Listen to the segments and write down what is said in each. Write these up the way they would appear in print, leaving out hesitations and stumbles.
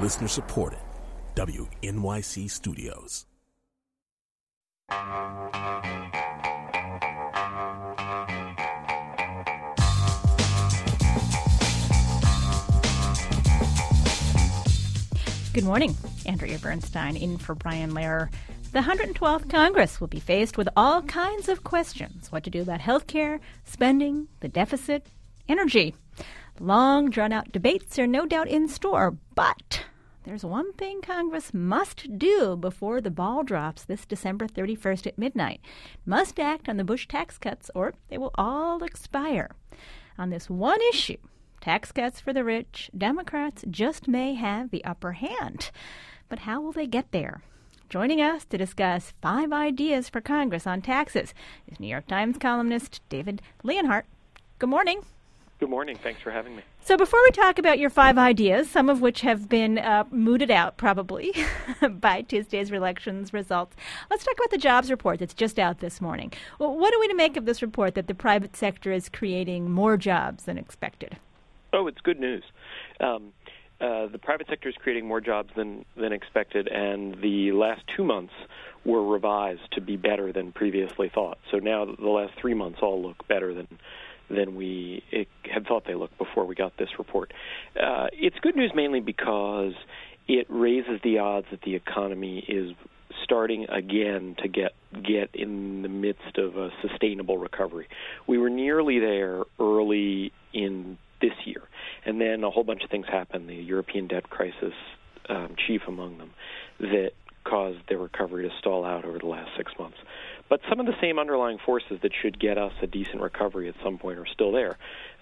Listener supported. WNYC Studios. Good morning. Andrea Bernstein in for Brian Lehrer. The 112th Congress will be faced with all kinds of questions. What to do about health care, spending, the deficit, energy. Long, drawn-out debates are no doubt in store, but there's one thing Congress must do before the ball drops this December 31st at midnight. Must act on the Bush tax cuts, or they will all expire. On this one issue, tax cuts for the rich, Democrats just may have the upper hand. But how will they get there? Joining us to discuss 5 ideas for Congress on taxes is New York Times columnist David Leonhardt. Good morning. Good morning. Thanks for having me. So before we talk about your 5 ideas, some of which have been mooted out probably by Tuesday's elections results, let's talk about the jobs report that's just out this morning. Well, what are we to make of this report that the private sector is creating more jobs than expected? Oh, it's good news. The private sector is creating more jobs than expected, and the last 2 months were revised to be better than previously thought. So now the last 3 months all look better than we had thought they looked before we got this report. It's good news mainly because it raises the odds that the economy is starting again to get in the midst of a sustainable recovery. We were nearly there early in this year, and then a whole bunch of things happened, the European debt crisis chief among them, that caused the recovery to stall out over the last 6 months. But some of the same underlying forces that should get us a decent recovery at some point are still there.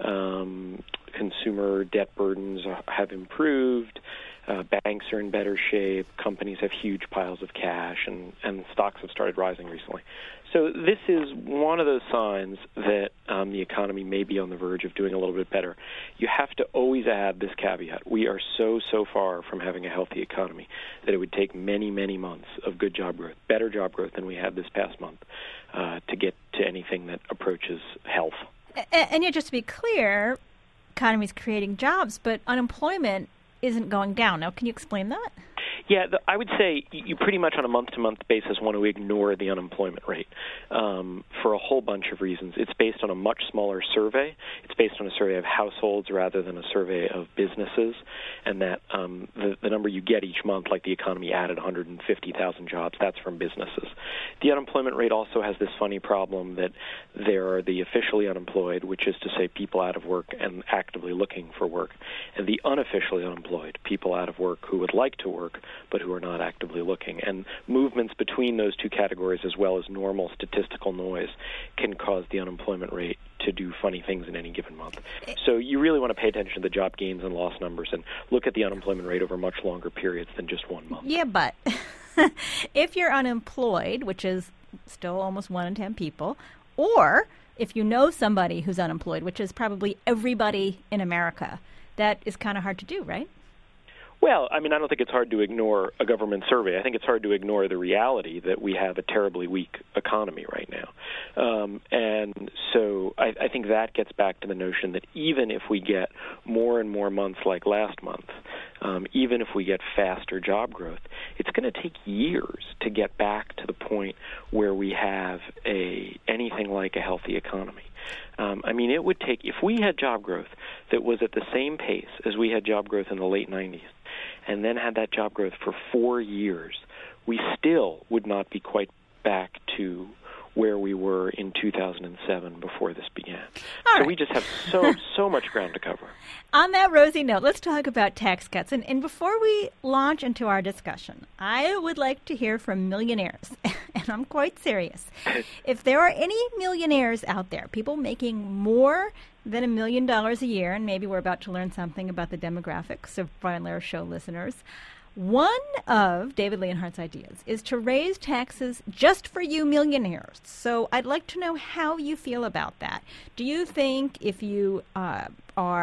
Consumer debt burdens have improved. Banks are in better shape. Companies have huge piles of cash, and stocks have started rising recently. So this is one of those signs that the economy may be on the verge of doing a little bit better. You have to always add this caveat. We are so far from having a healthy economy that it would take many, many months of good job growth, better job growth than we had this past month, to get to anything that approaches health. And yet, just to be clear, economy is creating jobs, but unemployment isn't going down. Now, can you explain that? Yeah, I would say you pretty much on a month-to-month basis want to ignore the unemployment rate for a whole bunch of reasons. It's based on a much smaller survey. It's based on a survey of households rather than a survey of businesses, and that the number you get each month, like the economy added 150,000 jobs, that's from businesses. The unemployment rate also has this funny problem that there are the officially unemployed, which is to say people out of work and actively looking for work, and the unofficially unemployed, people out of work who would like to work but who are not actively looking. And movements between those two categories, as well as normal statistical noise, can cause the unemployment rate to do funny things in any given month. So you really want to pay attention to the job gains and loss numbers and look at the unemployment rate over much longer periods than just 1 month. Yeah, but if you're unemployed, which is still almost 1 in 10 people, or if you know somebody who's unemployed, which is probably everybody in America, that is kind of hard to do, right? Well, I mean, I don't think it's hard to ignore a government survey. I think it's hard to ignore the reality that we have a terribly weak economy right now. And so I think that gets back to the notion that even if we get more and more months like last month, even if we get faster job growth, it's going to take years to get back to the point where we have anything like a healthy economy. I mean, it would take, if we had job growth that was at the same pace as we had job growth in the late 90s, and then had that job growth for 4 years, we still would not be quite back to where we were in 2007 before this began. So we just have so much ground to cover. On that rosy note, let's talk about tax cuts. And before we launch into our discussion, I would like to hear from millionaires, and I'm quite serious. If there are any millionaires out there, people making more than $1 million a year, and maybe we're about to learn something about the demographics of Brian Lehrer Show listeners, one of David Leonhardt's ideas is to raise taxes just for you millionaires. So I'd like to know how you feel about that. Do you think if you are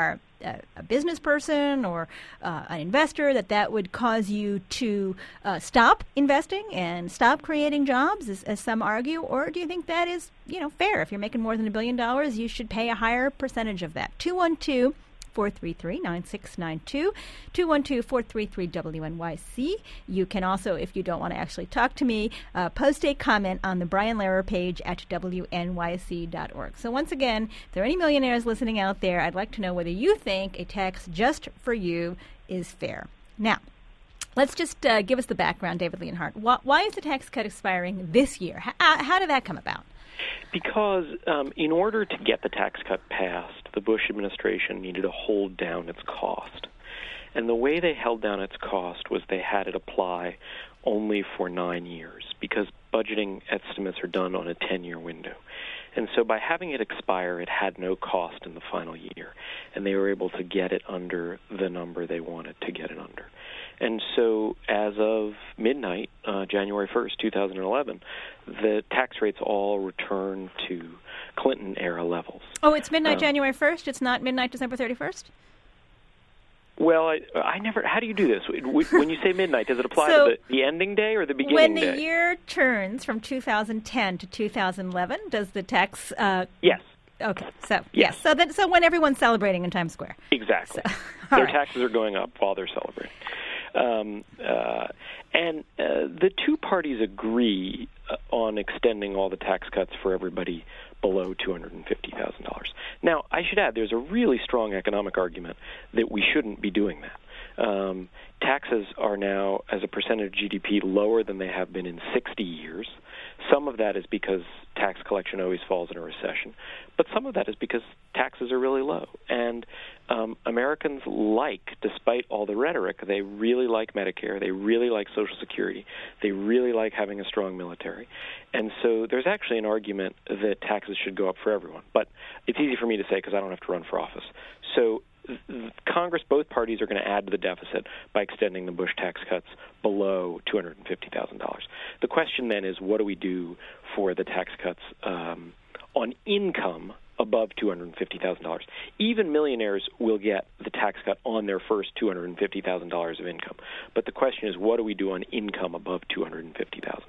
a business person or an investor that would cause you to stop investing and stop creating jobs, as some argue? Or do you think that is, fair? If you're making more than $1 billion, you should pay a higher percentage of that. 212 212-433-9692, 212-433-WNYC. You can also, if you don't want to actually talk to me, post a comment on the Brian Lehrer page at WNYC.org. So once again, if there are any millionaires listening out there, I'd like to know whether you think a tax just for you is fair. Now, let's just give us the background, David Leonhardt. Why is the tax cut expiring this year? How did that come about? Because in order to get the tax cut passed, the Bush administration needed to hold down its cost. And the way they held down its cost was they had it apply only for 9 years, because budgeting estimates are done on a 10-year window. And so by having it expire, it had no cost in the final year, and they were able to get it under the number they wanted to get it under. And so as of midnight, January 1st, 2011, the tax rates all returned to Clinton-era levels. Oh, it's midnight January 1st? It's not midnight December 31st? Well, I never. How do you do this? When you say midnight, does it apply to the ending day or the beginning day? When the year turns from 2010 to 2011, does the tax? Yes. Okay. So yes. So when everyone's celebrating in Times Square. Exactly. So, their taxes are going up while they're celebrating. And the two parties agree on extending all the tax cuts for everybody below $250,000. Now, I should add, there's a really strong economic argument that we shouldn't be doing that. Taxes are now, as a percentage of GDP, lower than they have been in 60 years. Some of that is because tax collection always falls in a recession, but some of that is because taxes are really low. And Americans despite all the rhetoric, they really like Medicare, they really like Social Security, they really like having a strong military. And so there's actually an argument that taxes should go up for everyone. But it's easy for me to say because I don't have to run for office. So Congress, both parties are going to add to the deficit by extending the Bush tax cuts below $250,000. The question then is, what do we do for the tax cuts on income above $250,000? Even millionaires will get the tax cut on their first $250,000 of income. But the question is, what do we do on income above $250,000?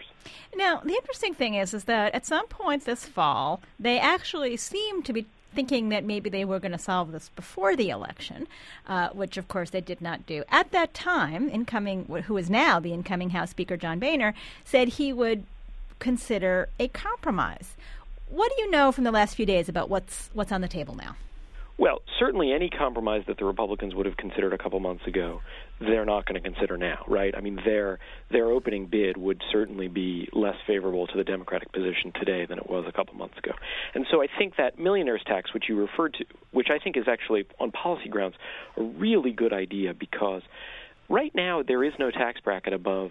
Now, the interesting thing is that at some point this fall, they actually seem to be thinking that maybe they were going to solve this before the election, which, of course, they did not do. At that time, who is now the incoming House Speaker, John Boehner, said he would consider a compromise. What do you know from the last few days about what's on the table now? Well, certainly any compromise that the Republicans would have considered a couple months ago, they're not going to consider now, right? I mean, their opening bid would certainly be less favorable to the Democratic position today than it was a couple months ago. And so I think that millionaire's tax, which you referred to, which I think is actually, on policy grounds, a really good idea, because right now there is no tax bracket above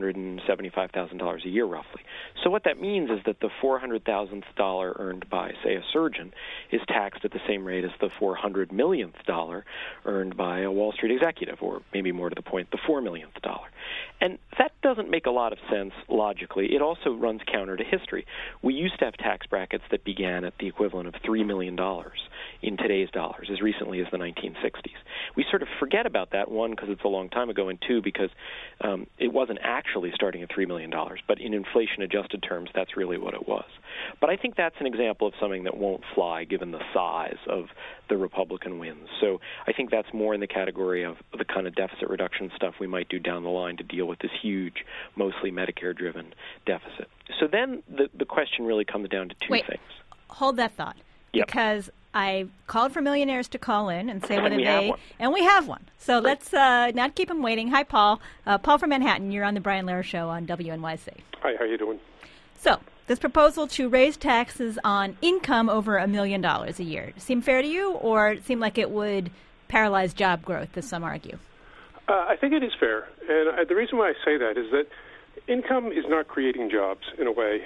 $375,000 a year, roughly. So what that means is that the $400,000th earned by, say, a surgeon is taxed at the same rate as the $400 millionth earned by a Wall Street executive, or maybe more to the point, the $4 millionth. And that doesn't make a lot of sense logically. It also runs counter to history. We used to have tax brackets that began at the equivalent of $3 million in today's dollars, as recently as the 1960s. We sort of forget about that, one, because it's a long time ago, and two, because it wasn't actually starting at $3 million, but in inflation-adjusted terms, that's really what it was. But I think that's an example of something that won't fly given the size of the Republican wins. So I think that's more in the category of the kind of deficit reduction stuff we might do down the line to deal with this huge, mostly Medicare-driven deficit. So then the question really comes down to two things. Hold that thought. Yep. Because I called for millionaires to call in and say whether they... And we have one. So let's not keep them waiting. Hi, Paul. Paul from Manhattan. You're on the Brian Lehrer Show on WNYC. Hi, how you doing? So this proposal to raise taxes on income over $1 million a year, seem fair to you, or seem like it would paralyze job growth, as some argue? I think it is fair. And the reason why I say that is that income is not creating jobs in a way.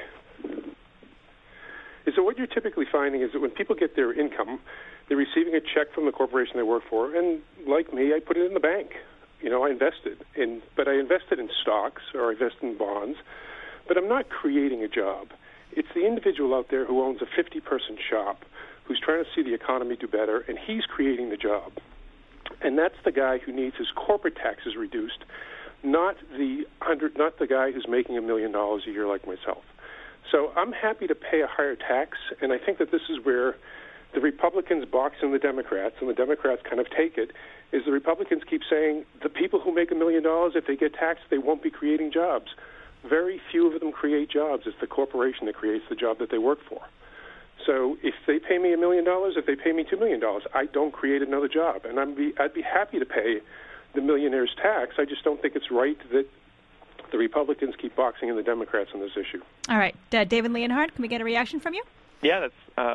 So what you're typically finding is that when people get their income, they're receiving a check from the corporation they work for, and like me, I put it in the bank. I invested in stocks or I invested in bonds, but I'm not creating a job. It's the individual out there who owns a 50-person shop who's trying to see the economy do better, and he's creating the job. And that's the guy who needs his corporate taxes reduced, not the guy who's making $1 million a year like myself. So I'm happy to pay a higher tax, and I think that this is where the Republicans box in the Democrats, and the Democrats kind of take it, is the Republicans keep saying the people who make $1 million, if they get taxed, they won't be creating jobs. Very few of them create jobs. It's the corporation that creates the job that they work for. So if they pay me $1 million, if they pay me $2 million, I don't create another job. And I'd be happy to pay the millionaire's tax. I just don't think it's right that the Republicans keep boxing in the Democrats on this issue. All right. David Leonhardt, can we get a reaction from you? Yeah,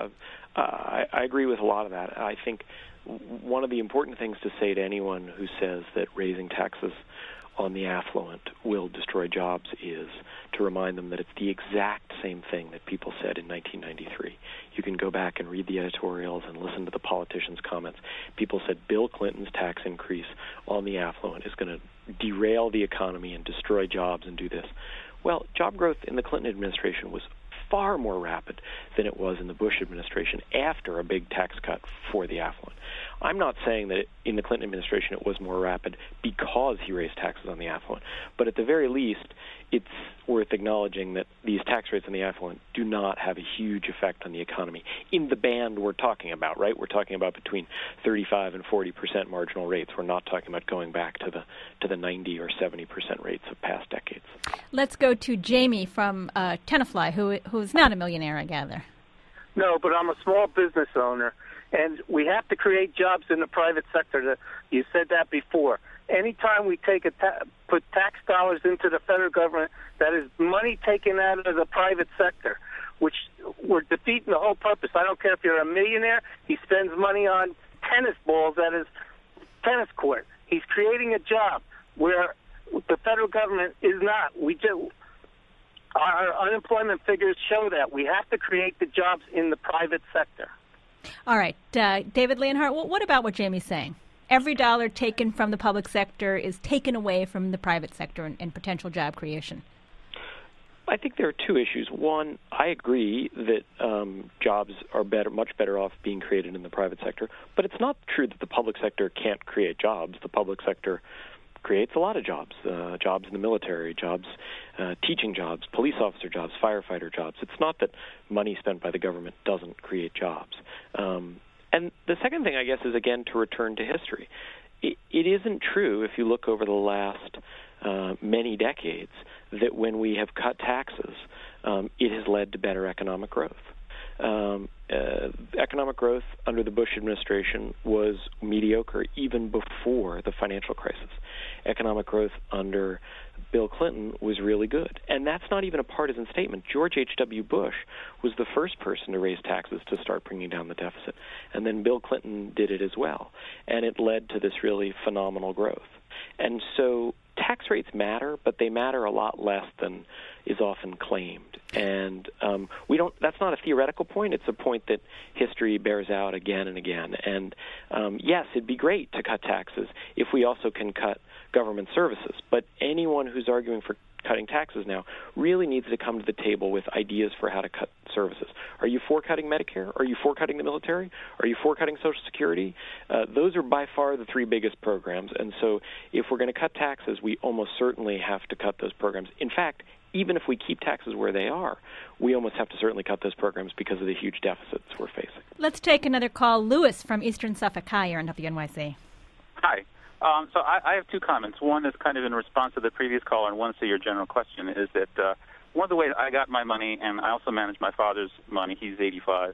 I agree with a lot of that. I think one of the important things to say to anyone who says that raising taxes on the affluent will destroy jobs is to remind them that it's the exact same thing that people said in 1993. You can go back and read the editorials and listen to the politicians' comments. People said Bill Clinton's tax increase on the affluent is going to derail the economy and destroy jobs and do this. Well, job growth in the Clinton administration was far more rapid than it was in the Bush administration after a big tax cut for the affluent. I'm not saying that in the Clinton administration it was more rapid because he raised taxes on the affluent, but at the very least, it's worth acknowledging that these tax rates on the affluent do not have a huge effect on the economy in the band we're talking about, right? We're talking about between 35 and 40% marginal rates. We're not talking about going back to the 90 or 70% rates of past decades. Let's go to Jamie from Tenafly, who's not a millionaire, I gather. No, but I'm a small business owner, and we have to create jobs in the private sector. You said that before. Anytime we take put tax dollars into the federal government, that is money taken out of the private sector, which we're defeating the whole purpose. I don't care if you're a millionaire. He spends money on tennis balls at his tennis court. He's creating a job where the federal government is not. Our unemployment figures show that. We have to create the jobs in the private sector. All right. David Leonhardt, what about what Jamie's saying? Every dollar taken from the public sector is taken away from the private sector and potential job creation. I think there are two issues. One, I agree that jobs are much better off being created in the private sector, but it's not true that the public sector can't create jobs. The public sector creates a lot of jobs, jobs in the military, jobs, teaching jobs, police officer jobs, firefighter jobs. It's not that money spent by the government doesn't create jobs. And the second thing, I guess, is, again, to return to history. It isn't true, if you look over the last many decades, that when we have cut taxes, it has led to better economic growth. Economic growth under the Bush administration was mediocre even before the financial crisis. Economic growth under Bill Clinton was really good. And that's not even a partisan statement. George H.W. Bush was the first person to raise taxes to start bringing down the deficit. And then Bill Clinton did it as well. And it led to this really phenomenal growth. And so tax rates matter, but they matter a lot less than is often claimed. And that's not a theoretical point. It's a point that history bears out again and again. And yes, it'd be great to cut taxes if we also can cut government services. But anyone who's arguing for cutting taxes now really needs to come to the table with ideas for how to cut services. Are you for cutting Medicare? Are you for cutting the military? Are you for cutting Social Security? Those are by far the three biggest programs. And so if we're going to cut taxes, we almost certainly have to cut those programs. In fact, even if we keep taxes where they are, we almost have to certainly cut those programs because of the huge deficits we're facing. Let's take another call. Lewis from Eastern Suffolk. Hi, you're on WNYC. Hi. So I have two comments. One is kind of in response to the previous caller, and one to your general question, is that one of the ways I got my money, and I also manage my father's money, he's 86,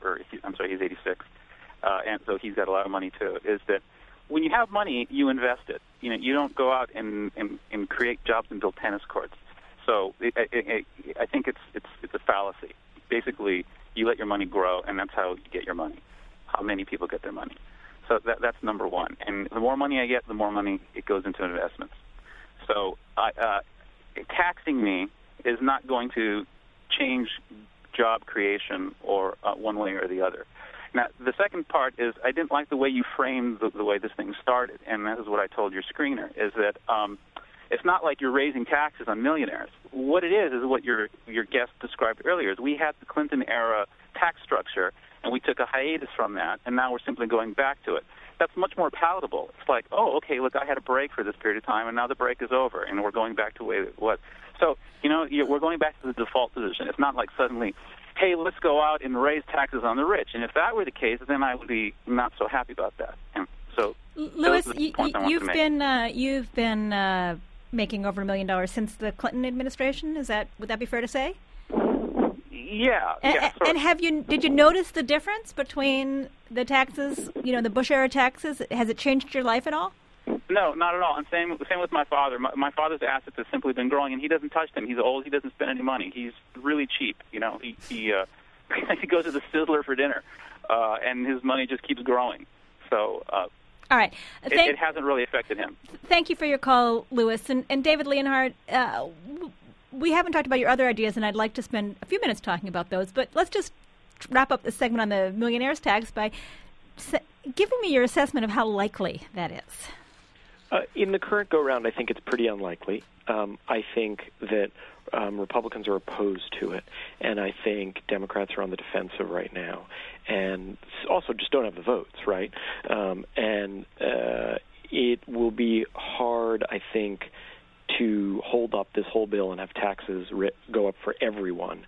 and so he's got a lot of money too, is that when you have money, you invest it. You know, you don't go out and create jobs and build tennis courts. So I think it's a fallacy. Basically, you let your money grow, and that's how you get your money, how many people get their money. So that's number one. And the more money I get, the more money it goes into investments. So taxing me is not going to change job creation or one way or the other. Now, the second part is I didn't like the way you framed the way this thing started, and that is what I told your screener, is that it's not like you're raising taxes on millionaires. What it is what your guest described earlier, is we had the Clinton-era tax structure, and we took a hiatus from that, and now we're simply going back to it. that's much more palatable. It's like, oh, okay, look, I had a break for this period of time, and now the break is over, and we're going back to the way it was. So, we're going back to the default position. It's not like suddenly, hey, let's go out and raise taxes on the rich. And if that were the case, then I would be not so happy about that. And so, Louis, you've been making over $1 million since the Clinton administration. Would that be fair to say? Yeah. And did you notice the difference between the taxes, the Bush era taxes? Has it changed your life at all? No, not at all. And same with my father. My father's assets have simply been growing, and he doesn't touch them. He's old. He doesn't spend any money. He's really cheap. He he goes to the Sizzler for dinner, and his money just keeps growing. So. All right. It hasn't really affected him. Thank you for your call, Louis. And David Leonhardt, we haven't talked about your other ideas, and I'd like to spend a few minutes talking about those. But let's just wrap up the segment on the millionaires tax by giving me your assessment of how likely that is. In the current go-round, I think it's pretty unlikely. I think that Republicans are opposed to it, and I think Democrats are on the defensive right now, and also just don't have the votes, right? And it will be hard, I think, to hold up this whole bill and have taxes go up for everyone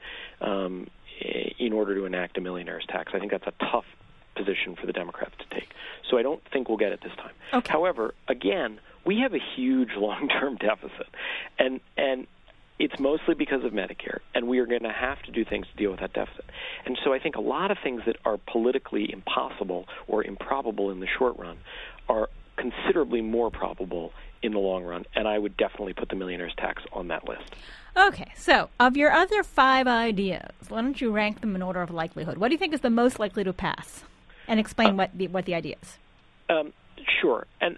in order to enact a millionaire's tax. I think that's a tough position for the Democrats to take. So I don't think we'll get it this time. Okay. However, again, we have a huge long-term deficit, and it's mostly because of Medicare, and we are going to have to do things to deal with that deficit. And so I think a lot of things that are politically impossible or improbable in the short run are considerably more probable in the long run, and I would definitely put the millionaire's tax on that list. Okay, so of your other 5 ideas, why don't you rank them in order of likelihood? What do you think is the most likely to pass? And explain what the idea is. Sure. And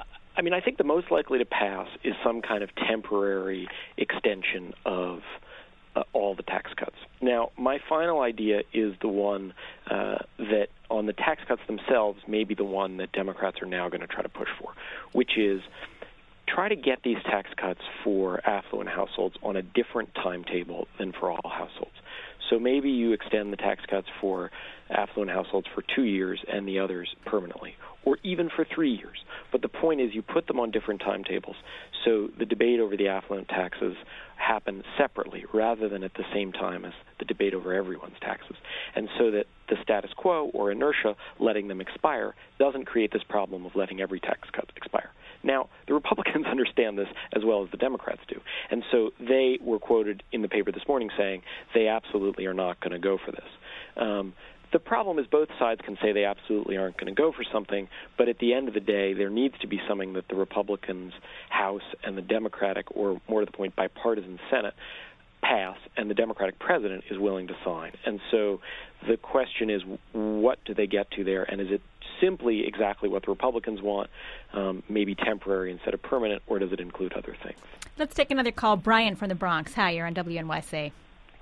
I think the most likely to pass is some kind of temporary extension of all the tax cuts. Now, my final idea is the one that on the tax cuts themselves may be the one that Democrats are now going to try to push for, which is try to get these tax cuts for affluent households on a different timetable than for all households. So maybe you extend the tax cuts for affluent households for 2 years and the others permanently, or even for 3 years. But the point is you put them on different timetables. So the debate over the affluent taxes happen separately rather than at the same time as the debate over everyone's taxes. And so that the status quo or inertia letting them expire doesn't create this problem of letting every tax cut expire. Now, the Republicans understand this as well as the Democrats do. And so they were quoted in the paper this morning saying they absolutely are not going to go for this. The problem is both sides can say they absolutely aren't going to go for something, but at the end of the day, there needs to be something that the Republicans, House, and the Democratic, or more to the point, bipartisan Senate pass, and the Democratic president is willing to sign. And so the question is, what do they get to there, and is it simply exactly what the Republicans want, maybe temporary instead of permanent, or does it include other things? Let's take another call. Brian from the Bronx. Hi, you're on WNYC.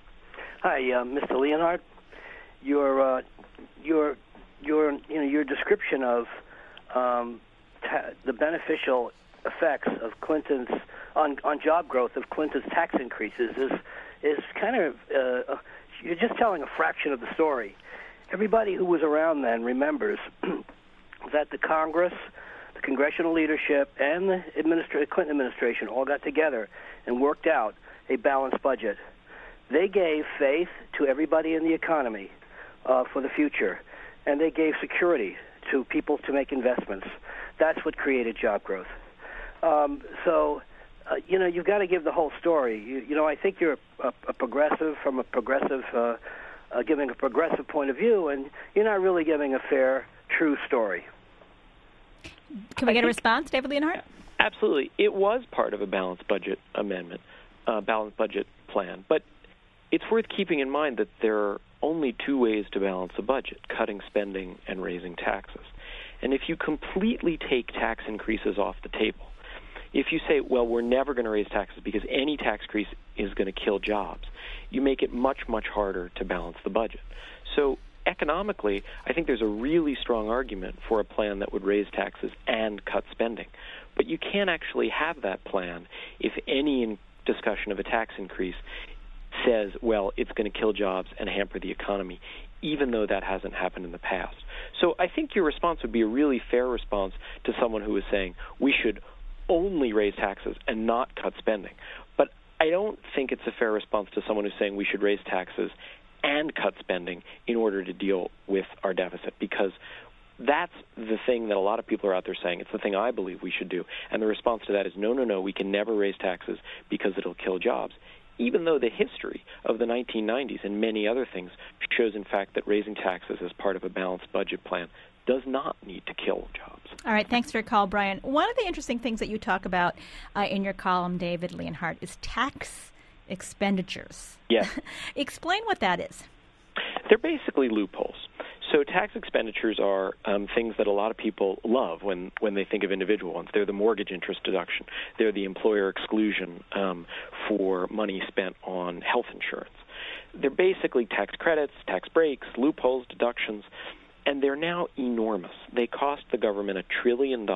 Hi, Mr. Leonhardt. Your description of the beneficial effects of Clinton's on job growth of Clinton's tax increases is kind of you're just telling a fraction of the story. Everybody who was around then remembers that the Congress, the congressional leadership, and the Clinton administration all got together and worked out a balanced budget. They gave faith to everybody in the economy for the future, and they gave security to people to make investments. That's what created job growth. You've got to give the whole story. I think you're a progressive from a progressive, giving a progressive point of view, and you're not really giving a fair, true story. Can we get a response, David Leonhardt? Absolutely. It was part of a balanced budget amendment, balanced budget plan, but it's worth keeping in mind that there are only 2 ways to balance the budget, cutting spending and raising taxes. And if you completely take tax increases off the table, if you say, well, we're never going to raise taxes because any tax increase is going to kill jobs, you make it much, much harder to balance the budget. So economically, I think there's a really strong argument for a plan that would raise taxes and cut spending. But you can't actually have that plan if any discussion of a tax increase says, well, it's going to kill jobs and hamper the economy, even though that hasn't happened in the past. So I think your response would be a really fair response to someone who is saying we should only raise taxes and not cut spending. But I don't think it's a fair response to someone who's saying we should raise taxes and cut spending in order to deal with our deficit, because that's the thing that a lot of people are out there saying. It's the thing I believe we should do. And the response to that is no, we can never raise taxes because it'll kill jobs, even though the history of the 1990s and many other things shows, in fact, that raising taxes as part of a balanced budget plan does not need to kill jobs. All right, thanks for your call, Brian. One of the interesting things that you talk about in your column, David Leonhardt, is tax expenditures. Yes. Explain what that is. They're basically loopholes. So tax expenditures are things that a lot of people love when they think of individual ones. They're the mortgage interest deduction. They're the employer exclusion for money spent on health insurance. They're basically tax credits, tax breaks, loopholes, deductions, and they're now enormous. They cost the government $1 trillion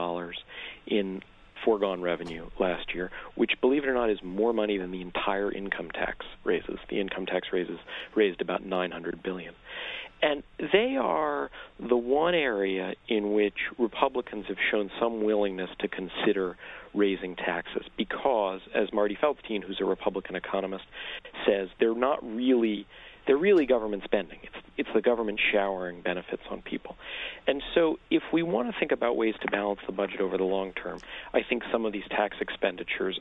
in foregone revenue last year, which, believe it or not, is more money than the entire income tax raises. The income tax raises raised about $900 billion. And they are the one area in which Republicans have shown some willingness to consider raising taxes because, as Marty Feldstein, who's a Republican economist, says, they're really government spending. It's the government showering benefits on people. And so if we want to think about ways to balance the budget over the long term, I think some of these tax expenditures,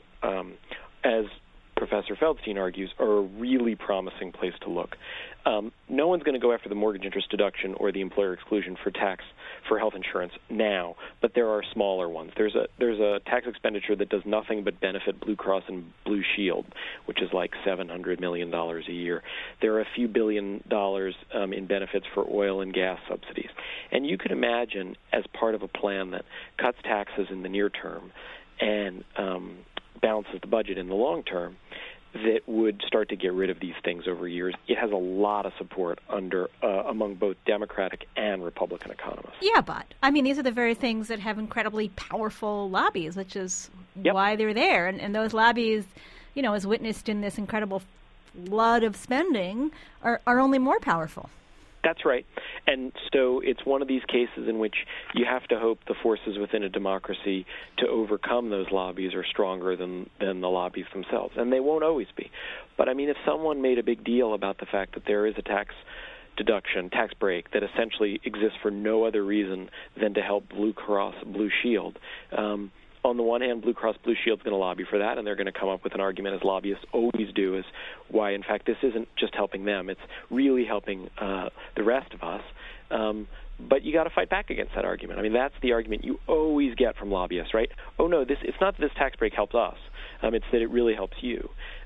as Professor Feldstein argues, are a really promising place to look. No one's going to go after the mortgage interest deduction or the employer exclusion for health insurance now, but there are smaller ones. There's a tax expenditure that does nothing but benefit Blue Cross and Blue Shield, which is like $700 million a year. There are a few $1 billion in benefits for oil and gas subsidies. And you could imagine, as part of a plan that cuts taxes in the near term and balances the budget in the long term, that would start to get rid of these things over years. It has a lot of support among both Democratic and Republican economists. Yeah, but, I mean, these are the very things that have incredibly powerful lobbies, which is why they're there. And those lobbies, as witnessed in this incredible flood of spending, are only more powerful. That's right. And so it's one of these cases in which you have to hope the forces within a democracy to overcome those lobbies are stronger than the lobbies themselves. And they won't always be. But, I mean, if someone made a big deal about the fact that there is a tax deduction, tax break, that essentially exists for no other reason than to help Blue Cross Blue Shield, on the one hand, Blue Cross Blue Shield's going to lobby for that, and they're going to come up with an argument, as lobbyists always do, as why, in fact, this isn't just helping them. It's really helping the rest of us. But you got to fight back against that argument. I mean, that's the argument you always get from lobbyists, right? Oh, no, it's not that this tax break helps us. It's that it really helps you.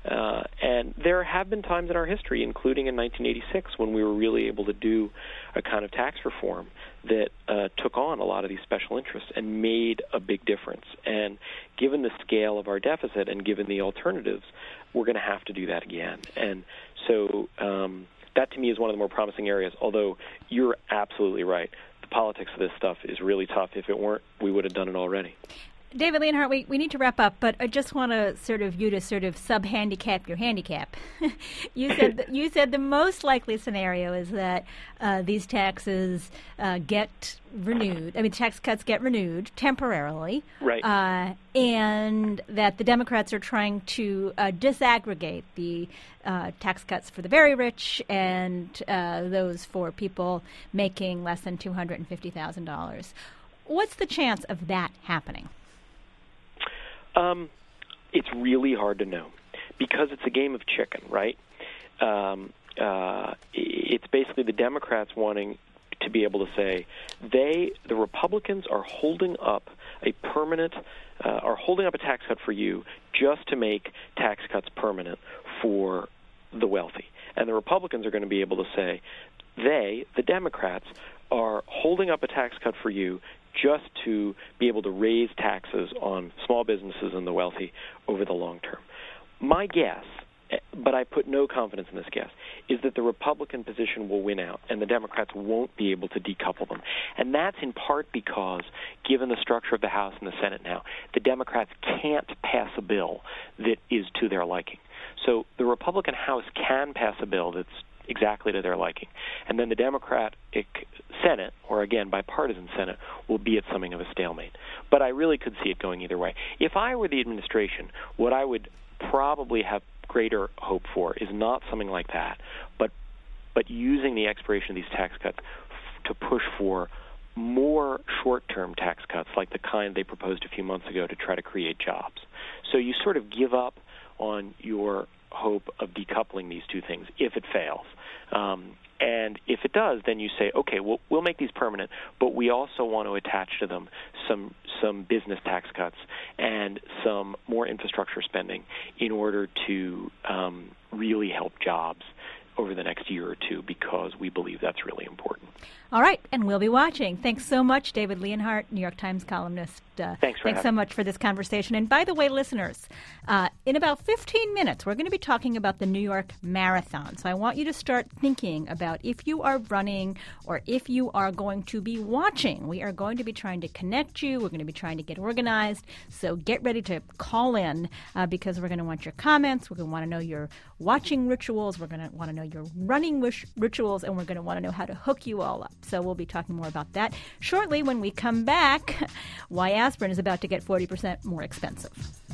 And there have been times in our history, including in 1986, when we were really able to do a kind of tax reform that took on a lot of these special interests and made a big difference. And given the scale of our deficit and given the alternatives, we're going to have to do that again. And so that, to me, is one of the more promising areas, although you're absolutely right. The politics of this stuff is really tough. If it weren't, we would have done it already. David Leonhardt, we need to wrap up, but I just want to sub-handicap your handicap. You said the most likely scenario is that these taxes get renewed. I mean, tax cuts get renewed temporarily, right? And that the Democrats are trying to disaggregate the tax cuts for the very rich and those for people making less than $250,000. What's the chance of that happening? It's really hard to know because it's a game of chicken, right? It's basically the Democrats wanting to be able to say the Republicans are holding up a tax cut for you just to make tax cuts permanent for the wealthy. And the Republicans are going to be able to say the Democrats, are holding up a tax cut for you just to be able to raise taxes on small businesses and the wealthy over the long term. My guess, but I put no confidence in this guess, is that the Republican position will win out and the Democrats won't be able to decouple them. And that's in part because, given the structure of the House and the Senate now, the Democrats can't pass a bill that is to their liking. So the Republican House can pass a bill that's exactly to their liking. And then the Democratic Senate, or again, bipartisan Senate, will be at something of a stalemate. But I really could see it going either way. If I were the administration, what I would probably have greater hope for is not something like that, but using the expiration of these tax cuts to push for more short-term tax cuts like the kind they proposed a few months ago to try to create jobs. So you sort of give up on your hope of decoupling these two things if it fails. And if it does, then you say, okay, we'll make these permanent, but we also want to attach to them some business tax cuts and some more infrastructure spending in order to really help jobs over the next year or two, because we believe that's really important. All right, and we'll be watching. Thanks so much, David Leonhardt, New York Times columnist. Thanks so much for this conversation. And by the way, listeners, in about 15 minutes, we're going to be talking about the New York Marathon. So I want you to start thinking about if you are running or if you are going to be watching. We are going to be trying to connect you. We're going to be trying to get organized. So get ready to call in because we're going to want your comments. We're going to want to know your watching rituals. We're going to want to know your running rituals, and we're going to want to know how to hook you all up. So we'll be talking more about that shortly when we come back. Why aspirin is about to get 40% more expensive.